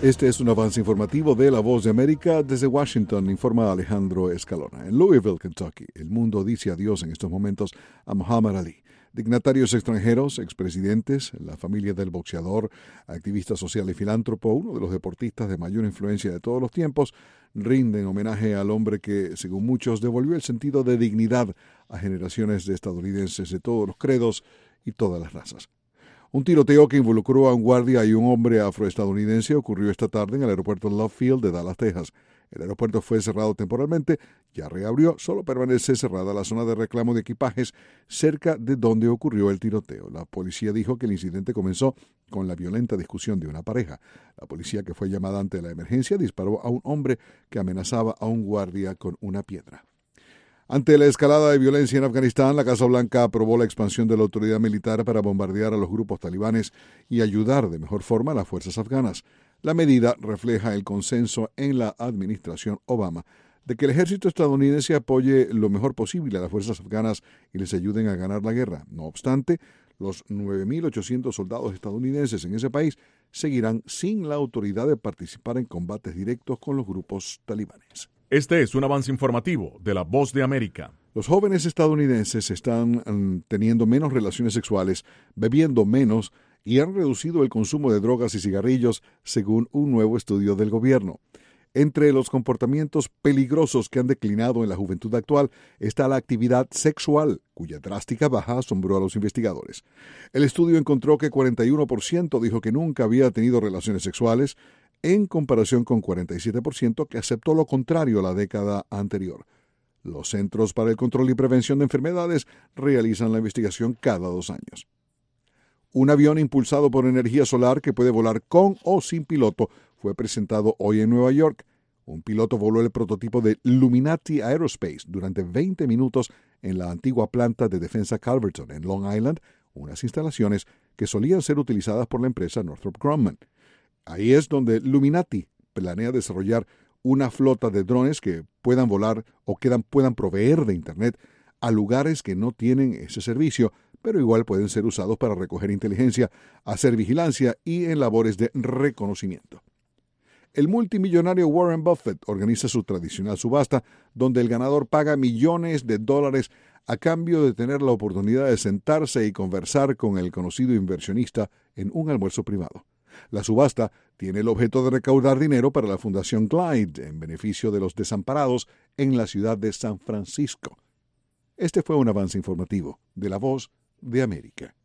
Este es un avance informativo de La Voz de América. Desde Washington informa Alejandro Escalona. En Louisville, Kentucky, el mundo dice adiós en estos momentos a Muhammad Ali. Dignatarios extranjeros, expresidentes, la familia del boxeador, activista social y filántropo, uno de los deportistas de mayor influencia de todos los tiempos, rinden homenaje al hombre que, según muchos, devolvió el sentido de dignidad a generaciones de estadounidenses de todos los credos y todas las razas. Un tiroteo que involucró a un guardia y un hombre afroestadounidense ocurrió esta tarde en el aeropuerto Love Field de Dallas, Texas. El aeropuerto fue cerrado temporalmente, ya reabrió, solo permanece cerrada la zona de reclamo de equipajes cerca de donde ocurrió el tiroteo. La policía dijo que el incidente comenzó con la violenta discusión de una pareja. La policía, que fue llamada ante la emergencia, disparó a un hombre que amenazaba a un guardia con una piedra. Ante la escalada de violencia en Afganistán, la Casa Blanca aprobó la expansión de la autoridad militar para bombardear a los grupos talibanes y ayudar de mejor forma a las fuerzas afganas. La medida refleja el consenso en la administración Obama de que el ejército estadounidense apoye lo mejor posible a las fuerzas afganas y les ayuden a ganar la guerra. No obstante, los 9.800 soldados estadounidenses en ese país seguirán sin la autoridad de participar en combates directos con los grupos talibanes. Este es un avance informativo de La Voz de América. Los jóvenes estadounidenses están teniendo menos relaciones sexuales, bebiendo menos y han reducido el consumo de drogas y cigarrillos, según un nuevo estudio del gobierno. Entre los comportamientos peligrosos que han declinado en la juventud actual está la actividad sexual, cuya drástica baja asombró a los investigadores. El estudio encontró que 41% dijo que nunca había tenido relaciones sexuales, en comparación con 47% que aceptó lo contrario la década anterior. Los Centros para el Control y Prevención de Enfermedades realizan la investigación cada 2 años. Un avión impulsado por energía solar que puede volar con o sin piloto fue presentado hoy en Nueva York. Un piloto voló el prototipo de Luminati Aerospace durante 20 minutos en la antigua planta de defensa Calverton, en Long Island, unas instalaciones que solían ser utilizadas por la empresa Northrop Grumman. Ahí es donde Luminati planea desarrollar una flota de drones que puedan volar o puedan proveer de Internet a lugares que no tienen ese servicio, pero igual pueden ser usados para recoger inteligencia, hacer vigilancia y en labores de reconocimiento. El multimillonario Warren Buffett organiza su tradicional subasta, donde el ganador paga millones de dólares a cambio de tener la oportunidad de sentarse y conversar con el conocido inversionista en un almuerzo privado. La subasta tiene el objeto de recaudar dinero para la Fundación Glide en beneficio de los desamparados en la ciudad de San Francisco. Este fue un avance informativo de La Voz de América.